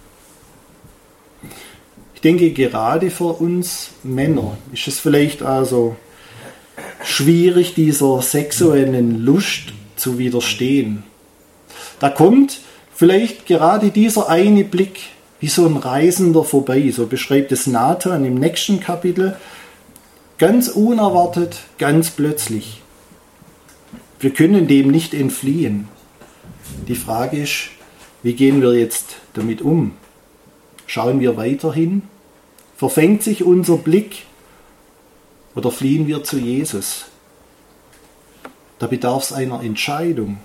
Ich denke, gerade für uns Männer ist es vielleicht also schwierig, dieser sexuellen Lust zu widerstehen. Da kommt vielleicht gerade dieser eine Blick wie so ein Reisender vorbei, so beschreibt es Nathan im nächsten Kapitel, ganz unerwartet, ganz plötzlich. Wir können dem nicht entfliehen. Die Frage ist, wie gehen wir jetzt damit um? Schauen wir weiterhin? Verfängt sich unser Blick oder fliehen wir zu Jesus? Da bedarf es einer Entscheidung.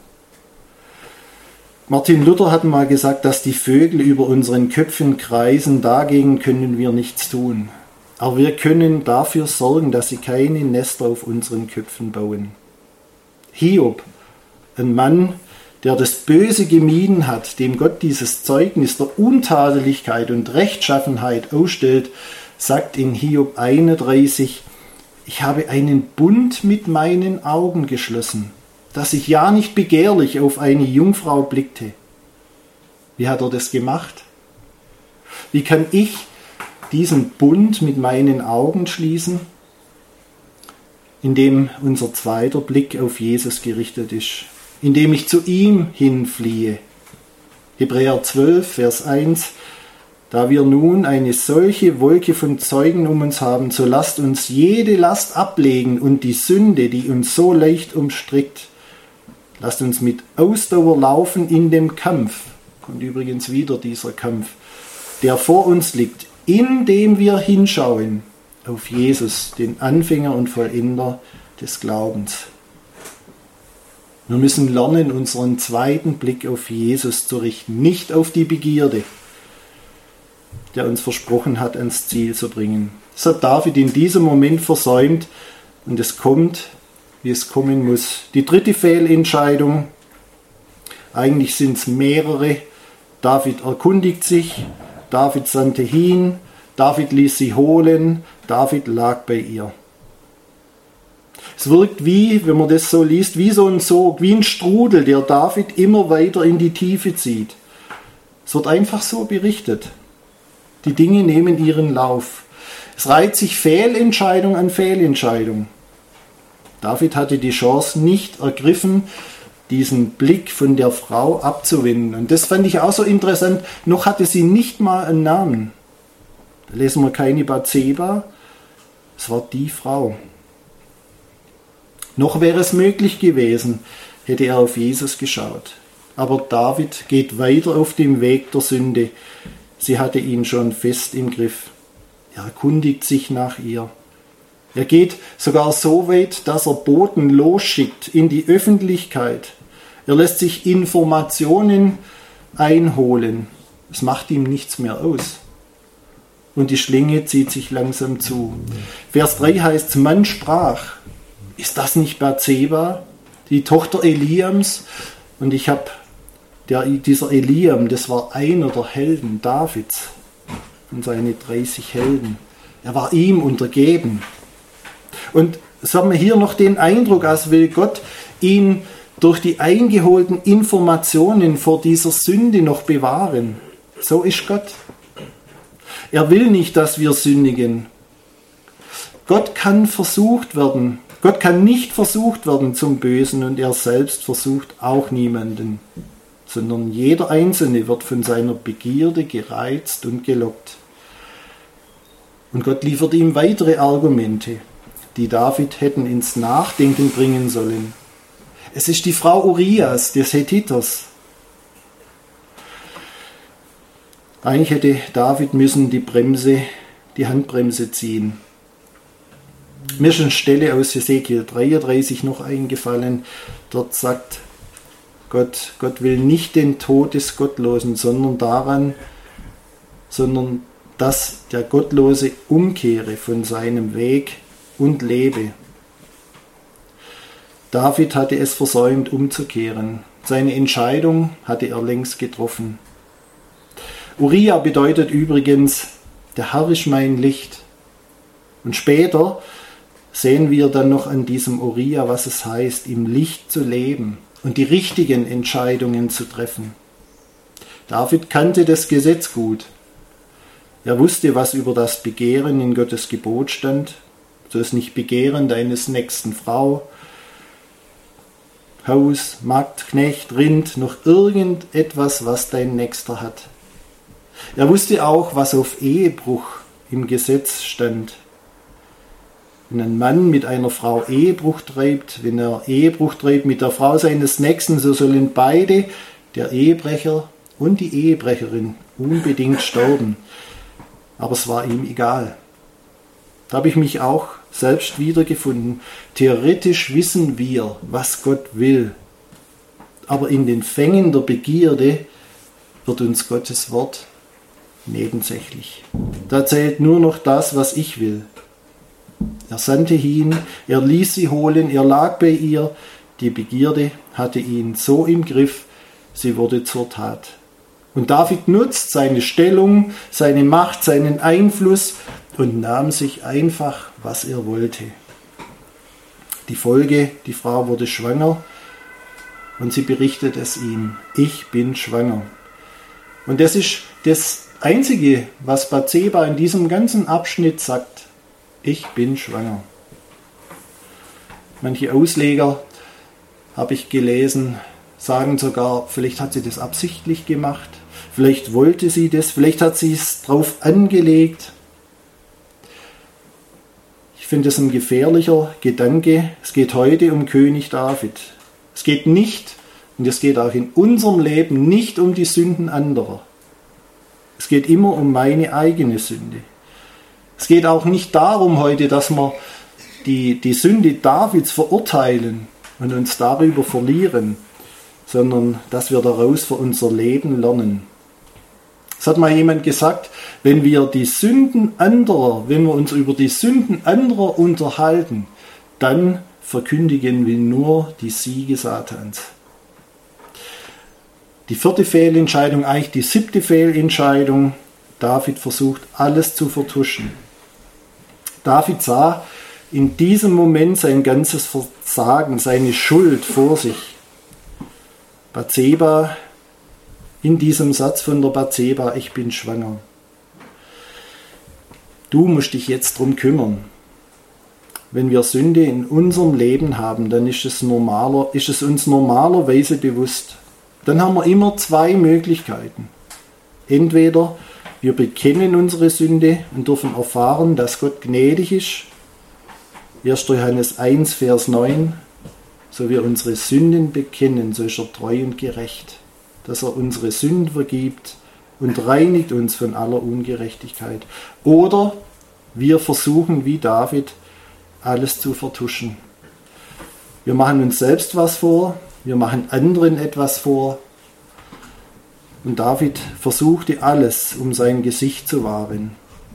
Martin Luther hat mal gesagt, dass die Vögel über unseren Köpfen kreisen, dagegen können wir nichts tun. Aber wir können dafür sorgen, dass sie keine Nester auf unseren Köpfen bauen. Hiob, ein Mann, der das Böse gemieden hat, dem Gott dieses Zeugnis der Untadeligkeit und Rechtschaffenheit ausstellt, sagt in Hiob 31, ich habe einen Bund mit meinen Augen geschlossen, dass ich ja nicht begehrlich auf eine Jungfrau blickte. Wie hat er das gemacht? Wie kann ich diesen Bund mit meinen Augen schließen? Indem unser zweiter Blick auf Jesus gerichtet ist, indem ich zu ihm hinfliehe. Hebräer 12, Vers 1, Da wir nun eine solche Wolke von Zeugen um uns haben, so lasst uns jede Last ablegen und die Sünde, die uns so leicht umstrickt. Lasst uns mit Ausdauer laufen in dem Kampf. Kommt übrigens wieder dieser Kampf, der vor uns liegt, indem wir hinschauen auf Jesus, den Anfänger und Vollender des Glaubens. Wir müssen lernen, unseren zweiten Blick auf Jesus zu richten, nicht auf die Begierde, der uns versprochen hat, ans Ziel zu bringen. Das hat David in diesem Moment versäumt und es kommt, wie es kommen muss. Die dritte Fehlentscheidung, eigentlich sind es mehrere. David erkundigt sich, David sandte hin, David ließ sie holen, David lag bei ihr. Es wirkt wie, wenn man das so liest, wie so ein Sog, wie ein Strudel, der David immer weiter in die Tiefe zieht. Es wird einfach so berichtet. Die Dinge nehmen ihren Lauf. Es reiht sich Fehlentscheidung an Fehlentscheidung. David hatte die Chance nicht ergriffen, diesen Blick von der Frau abzuwenden. Und das fand ich auch so interessant. Noch hatte sie nicht mal einen Namen. Da lesen wir keine Bathseba. Es war die Frau. Noch wäre es möglich gewesen, hätte er auf Jesus geschaut. Aber David geht weiter auf dem Weg der Sünde. Sie hatte ihn schon fest im Griff. Er erkundigt sich nach ihr. Er geht sogar so weit, dass er Boten losschickt in die Öffentlichkeit. Er lässt sich Informationen einholen. Es macht ihm nichts mehr aus. Und die Schlinge zieht sich langsam zu. Vers 3 heißt, Mann sprach, ist das nicht Bathseba, die Tochter Eliams? Und dieser Eliam, das war einer der Helden Davids und seine 30 Helden. Er war ihm untergeben. Und so haben wir hier noch den Eindruck, als will Gott ihn durch die eingeholten Informationen vor dieser Sünde noch bewahren. So ist Gott. Er will nicht, dass wir sündigen. Gott kann versucht werden. Gott kann nicht versucht werden zum Bösen und er selbst versucht auch niemanden, sondern jeder Einzelne wird von seiner Begierde gereizt und gelockt. Und Gott liefert ihm weitere Argumente, die David hätten ins Nachdenken bringen sollen. Es ist die Frau Urias, des Hethiters. Eigentlich hätte David müssen die Handbremse ziehen. Mir ist eine Stelle aus Hesekiel 33 noch eingefallen. Dort sagt Gott will nicht den Tod des Gottlosen, sondern dass der Gottlose umkehre von seinem Weg und lebe. David hatte es versäumt, umzukehren. Seine Entscheidung hatte er längst getroffen. Uria bedeutet übrigens, der Herr ist mein Licht. Und später sehen wir dann noch an diesem Uria, was es heißt, im Licht zu leben und die richtigen Entscheidungen zu treffen. David kannte das Gesetz gut. Er wusste, was über das Begehren in Gottes Gebot stand. So ist nicht Begehren deines nächsten Frau, Haus, Magd, Knecht, Rind, noch irgendetwas, was dein Nächster hat. Er wusste auch, was auf Ehebruch im Gesetz stand. Wenn ein Mann mit einer Frau Ehebruch treibt, wenn er Ehebruch treibt mit der Frau seines Nächsten, so sollen beide, der Ehebrecher und die Ehebrecherin, unbedingt sterben. Aber es war ihm egal. Da habe ich mich auch selbst wiedergefunden. Theoretisch wissen wir, was Gott will. Aber in den Fängen der Begierde wird uns Gottes Wort nebensächlich. Da zählt nur noch das, was ich will. Er sandte hin, er ließ sie holen, er lag bei ihr. Die Begierde hatte ihn so im Griff, sie wurde zur Tat. Und David nutzt seine Stellung, seine Macht, seinen Einfluss und nahm sich einfach, was er wollte. Die Folge, die Frau wurde schwanger und sie berichtet es ihm. Ich bin schwanger. Und das ist das Einzige, was Bathseba in diesem ganzen Abschnitt sagt. Ich bin schwanger. Manche Ausleger, habe ich gelesen, sagen sogar, vielleicht hat sie das absichtlich gemacht. vielleicht wollte sie das, vielleicht hat sie es drauf angelegt. Ich finde es ein gefährlicher Gedanke. Es geht heute um König David. Es geht nicht, und es geht auch in unserem Leben nicht um die Sünden anderer. Es geht immer um meine eigene Sünde. Es geht auch nicht darum heute, dass wir die Sünde Davids verurteilen und uns darüber verlieren, sondern dass wir daraus für unser Leben lernen. Es hat mal jemand gesagt, wenn wir uns über die Sünden anderer unterhalten, dann verkündigen wir nur die Siege Satans. Die 4. Fehlentscheidung, eigentlich die 7. Fehlentscheidung. David versucht, alles zu vertuschen. David sah in diesem Moment sein ganzes Versagen, seine Schuld vor sich. Bathseba, in diesem Satz von der Bathseba, ich bin schwanger. Du musst dich jetzt drum kümmern. Wenn wir Sünde in unserem Leben haben, dann ist es uns normalerweise bewusst. Dann haben wir immer 2 Möglichkeiten. Entweder wir bekennen unsere Sünde und dürfen erfahren, dass Gott gnädig ist. 1. Johannes 1, Vers 9. So wir unsere Sünden bekennen, so ist er treu und gerecht, dass er unsere Sünden vergibt und reinigt uns von aller Ungerechtigkeit. Oder wir versuchen, wie David, alles zu vertuschen. Wir machen uns selbst was vor, wir machen anderen etwas vor. Und David versuchte alles, um sein Gesicht zu wahren,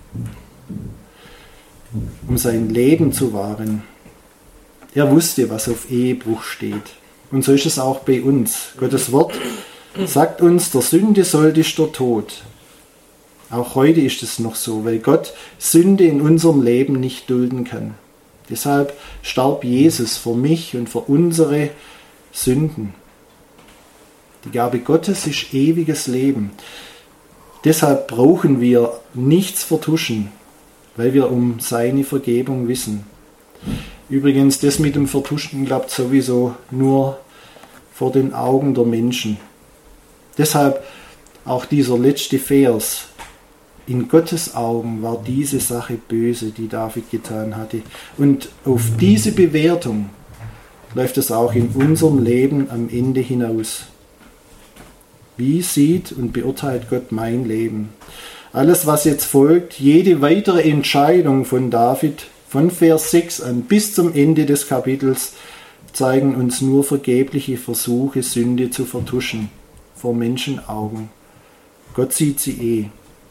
um sein Leben zu wahren. Er wusste, was auf Ehebruch steht. Und so ist es auch bei uns. Gottes Wort sagt uns, der Sünde sollt ist der Tod. Auch heute ist es noch so, weil Gott Sünde in unserem Leben nicht dulden kann. Deshalb starb Jesus für mich und für unsere Sünden. Die Gabe Gottes ist ewiges Leben. Deshalb brauchen wir nichts vertuschen, weil wir um seine Vergebung wissen. Übrigens, das mit dem Vertuschen klappt sowieso nur vor den Augen der Menschen. Deshalb auch dieser letzte Vers. In Gottes Augen war diese Sache böse, die David getan hatte. Und auf diese Bewertung läuft es auch in unserem Leben am Ende hinaus. Wie sieht und beurteilt Gott mein Leben? Alles, was jetzt folgt, jede weitere Entscheidung von David, von Vers 6 an bis zum Ende des Kapitels, zeigen uns nur vergebliche Versuche, Sünde zu vertuschen, vor Menschenaugen. Gott sieht sie .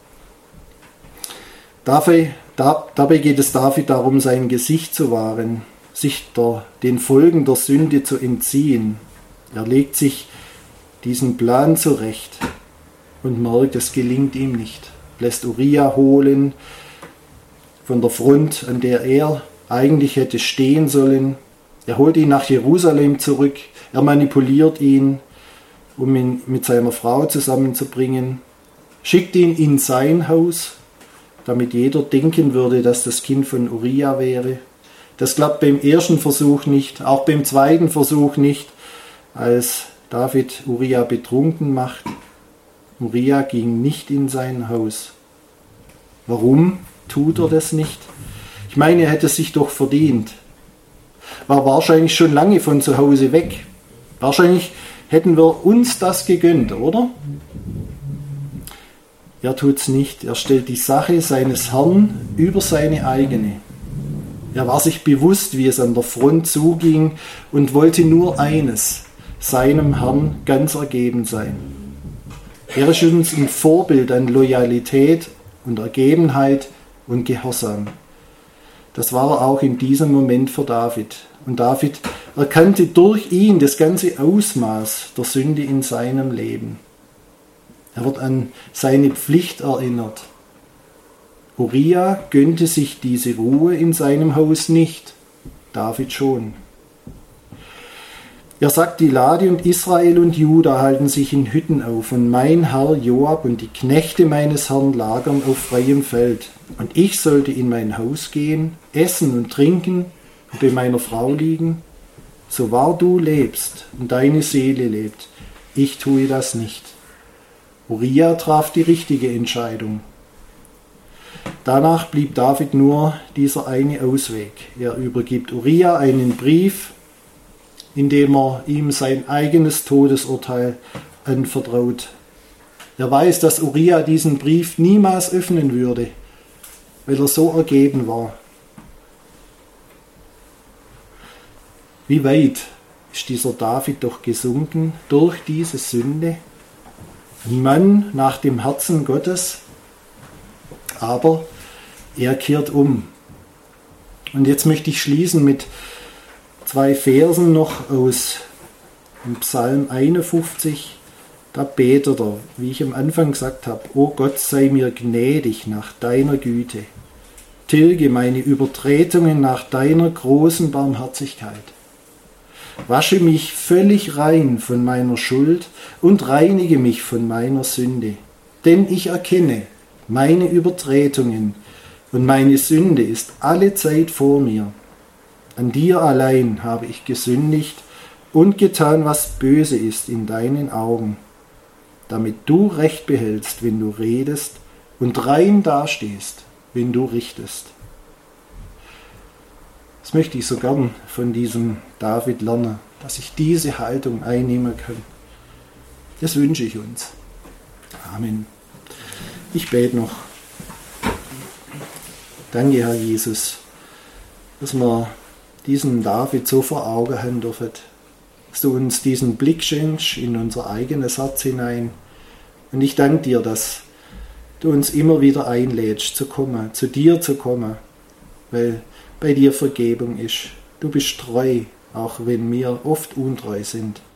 Dabei geht es David darum, sein Gesicht zu wahren, sich den Folgen der Sünde zu entziehen. Er legt sich diesen Plan zurecht und merkt, es gelingt ihm nicht. Lässt Uria holen von der Front, an der er eigentlich hätte stehen sollen. Er holt ihn nach Jerusalem zurück. Er manipuliert ihn, um ihn mit seiner Frau zusammenzubringen. Schickt ihn in sein Haus, damit jeder denken würde, dass das Kind von Uria wäre. Das klappt beim ersten Versuch nicht, auch beim zweiten Versuch nicht, als David Uria betrunken macht. Uria ging nicht in sein Haus. Warum tut er das nicht? Ich meine, er hätte es sich doch verdient. War wahrscheinlich schon lange von zu Hause weg. Wahrscheinlich hätten wir uns das gegönnt, oder? Er tut's nicht. Er stellt die Sache seines Herrn über seine eigene. Er war sich bewusst, wie es an der Front zuging und wollte nur eines: seinem Herrn ganz ergeben sein. Er ist uns ein Vorbild an Loyalität und Ergebenheit und Gehorsam. Das war er auch in diesem Moment für David. Und David erkannte durch ihn das ganze Ausmaß der Sünde in seinem Leben. Er wird an seine Pflicht erinnert. Uria gönnte sich diese Ruhe in seinem Haus nicht, David schon. Er sagt, die Lade und Israel und Juda halten sich in Hütten auf und mein Herr Joab und die Knechte meines Herrn lagern auf freiem Feld. Und ich sollte in mein Haus gehen, essen und trinken und bei meiner Frau liegen. So wahr du lebst und deine Seele lebt, ich tue das nicht. Uria traf die richtige Entscheidung. Danach blieb David nur dieser eine Ausweg. Er übergibt Uria einen Brief, in dem er ihm sein eigenes Todesurteil anvertraut. Er weiß, dass Uria diesen Brief niemals öffnen würde, weil er so ergeben war. Wie weit ist dieser David doch gesunken durch diese Sünde? Ein Mann nach dem Herzen Gottes, aber er kehrt um. Und jetzt möchte ich schließen mit 2 Versen noch aus dem Psalm 51. Da betet er, wie ich am Anfang gesagt habe: O Gott, sei mir gnädig nach deiner Güte. Tilge meine Übertretungen nach deiner großen Barmherzigkeit. Wasche mich völlig rein von meiner Schuld und reinige mich von meiner Sünde. Denn ich erkenne meine Übertretungen und meine Sünde ist allezeit vor mir. An dir allein habe ich gesündigt und getan, was böse ist in deinen Augen, damit du Recht behältst, wenn du redest, und rein dastehst, wenn du richtest. Das möchte ich so gern von diesem David lernen, dass ich diese Haltung einnehmen kann. Das wünsche ich uns. Amen. Ich bete noch. Danke, Herr Jesus, dass wir diesen David so vor Augen haben dürfen, dass du uns diesen Blick schenkst in unser eigenes Herz hinein. Und ich danke dir, dass du uns immer wieder einlädst, zu kommen, zu dir zu kommen, weil bei dir Vergebung ist. Du bist treu, auch wenn wir oft untreu sind.